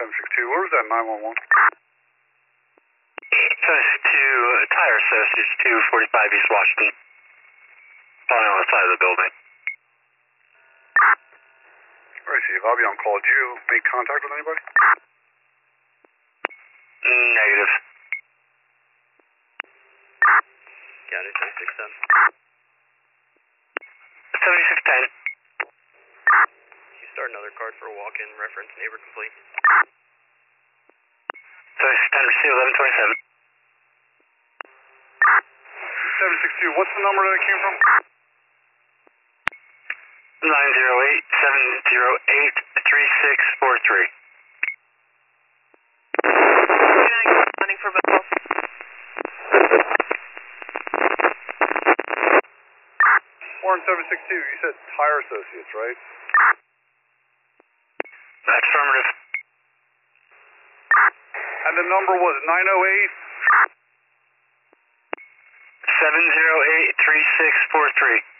762, where was that 911? 762, Tire Associates, 245 East Washington. Following on the side of the building. Alright, Steve, I'll be on call. Did you make contact with anybody? Negative. Got it, 2610. 7610. You start another card for a walk-in reference, neighbor complete. 7610, receive 1127. 762, what's the number that it came from? 908-708-3643. Running for both. Warren 762, you said Tire Associates, right? Affirmative. And the number was 908? 708-3643.